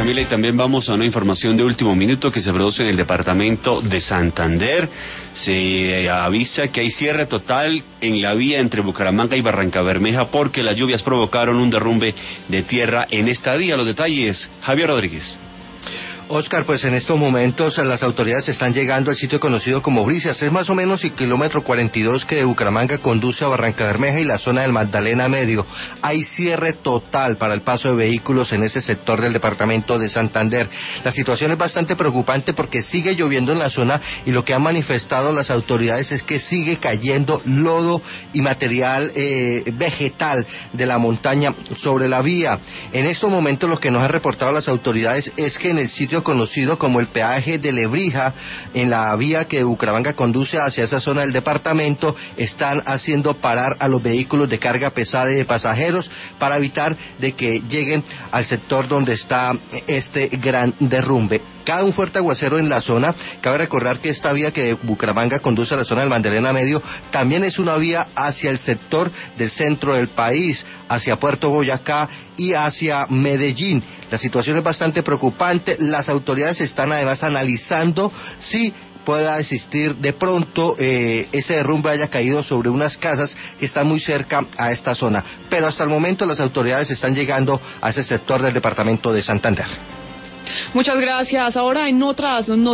Camila, y también vamos a una información de último minuto que se produce en el departamento de Santander. Se avisa que hay cierre total en la vía entre Bucaramanga y Barrancabermeja porque las lluvias provocaron un derrumbe de tierra en esta vía. Los detalles, Javier Rodríguez. Oscar, pues en estos momentos las autoridades están llegando al sitio conocido como Bricias. Es más o menos el kilómetro 42 que de Bucaramanga conduce a Barrancabermeja y la zona del Magdalena Medio. Hay cierre total para el paso de vehículos en ese sector del departamento de Santander. La situación es bastante preocupante porque sigue lloviendo en la zona y lo que han manifestado las autoridades es que sigue cayendo lodo y material vegetal de la montaña sobre la vía. En estos momentos lo que nos han reportado las autoridades es que en el sitio conocido como el peaje de Lebrija, en la vía que de Bucaramanga conduce hacia esa zona del departamento, están haciendo parar a los vehículos de carga pesada y de pasajeros para evitar de que lleguen al sector donde está este gran derrumbe. Cae un fuerte aguacero en la zona. Cabe recordar que esta vía que de Bucaramanga conduce a la zona del Magdalena Medio también es una vía hacia el sector del centro del país, hacia Puerto Boyacá y hacia Medellín. La situación es bastante preocupante. Las autoridades están además analizando si pueda existir de pronto ese derrumbe haya caído sobre unas casas que están muy cerca a esta zona. Pero hasta el momento las autoridades están llegando a ese sector del departamento de Santander. Muchas gracias. Ahora en otras noticias.